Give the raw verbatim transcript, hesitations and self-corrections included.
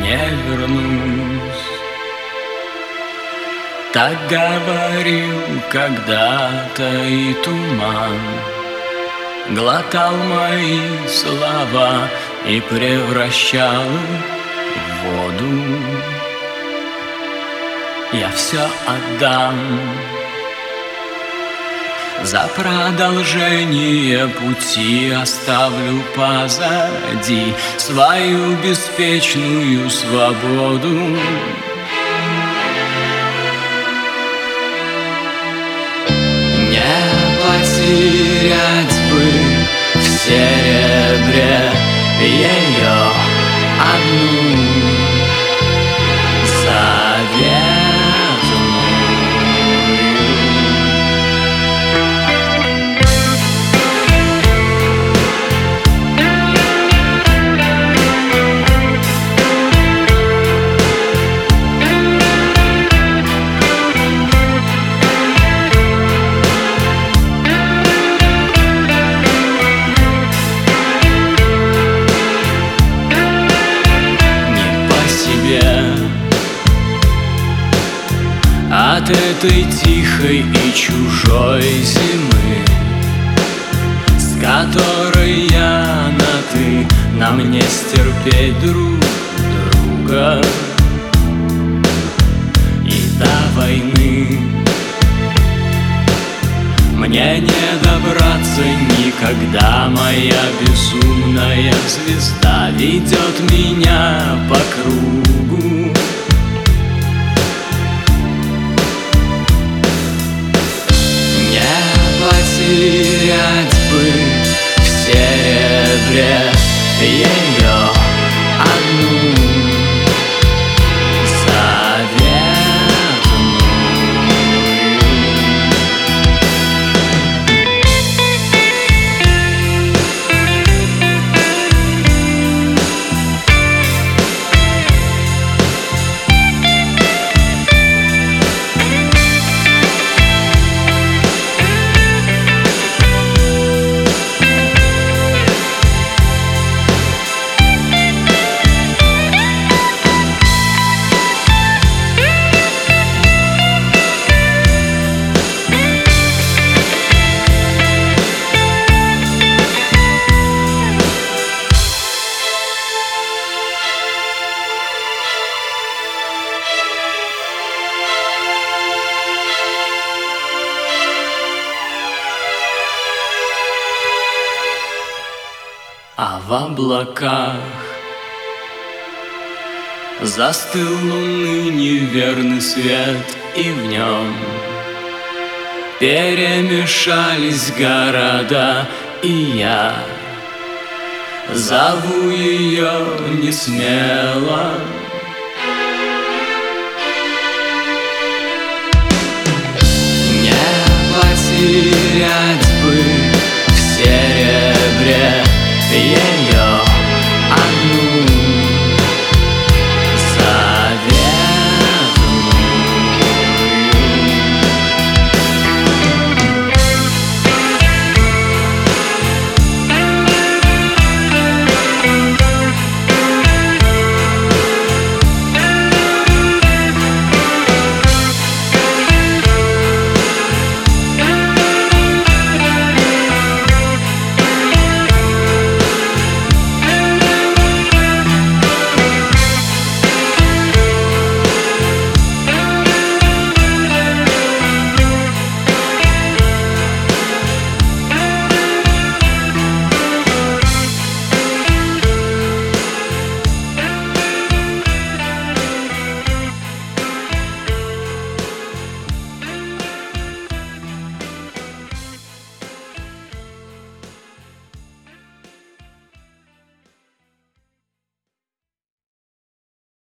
не вернусь. Так говорил когда-то и туман, глотал мои слова и превращал в воду. Я все отдам за продолжение пути, оставлю позади свою беспечную свободу. Не потерять бы в серебре ее одну заветную. От этой тихой и чужой зимы, с которой я на ты, нам не стерпеть друг друга. И до войны мне не добраться никогда, моя безумная звезда ведет меня по кругу. Потерять бы в серебре ее одну А в облаках застыл луны неверный свет, и в нем перемешались города, и я зову ее не смело. Не потерять